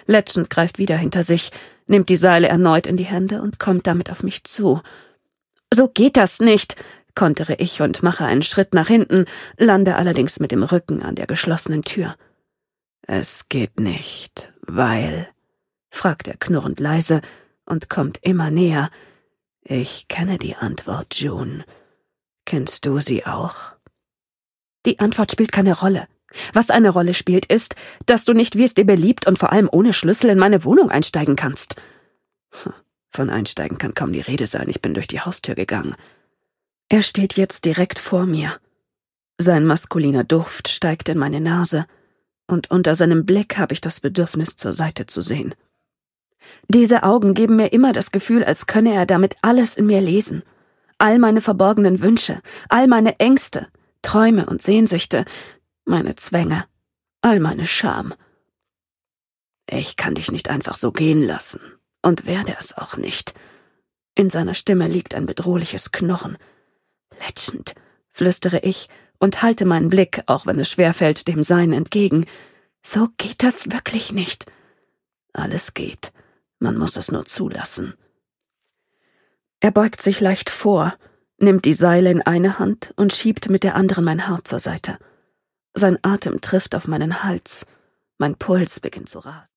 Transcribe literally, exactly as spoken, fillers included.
Legend greift wieder hinter sich, nimmt die Seile erneut in die Hände und kommt damit auf mich zu. »So geht das nicht«, kontere ich und mache einen Schritt nach hinten, lande allerdings mit dem Rücken an der geschlossenen Tür. »Es geht nicht, weil«, fragt er knurrend leise und kommt immer näher. »Ich kenne die Antwort, June. Kennst du sie auch?« Die Antwort spielt keine Rolle. Was eine Rolle spielt, ist, dass du nicht, wie es dir beliebt und vor allem ohne Schlüssel in meine Wohnung einsteigen kannst. Von einsteigen kann kaum die Rede sein, ich bin durch die Haustür gegangen. Er steht jetzt direkt vor mir. Sein maskuliner Duft steigt in meine Nase, und unter seinem Blick habe ich das Bedürfnis, zur Seite zu sehen. Diese Augen geben mir immer das Gefühl, als könne er damit alles in mir lesen. All meine verborgenen Wünsche, all meine Ängste, Träume und Sehnsüchte, meine Zwänge, all meine Scham. Ich kann dich nicht einfach so gehen lassen und werde es auch nicht. In seiner Stimme liegt ein bedrohliches Knurren. Legend, flüstere ich und halte meinen Blick, auch wenn es schwerfällt, dem seinen entgegen. So geht das wirklich nicht. Alles geht. Man muss es nur zulassen. Er beugt sich leicht vor, nimmt die Seile in eine Hand und schiebt mit der anderen mein Haar zur Seite. Sein Atem trifft auf meinen Hals. Mein Puls beginnt zu rasen.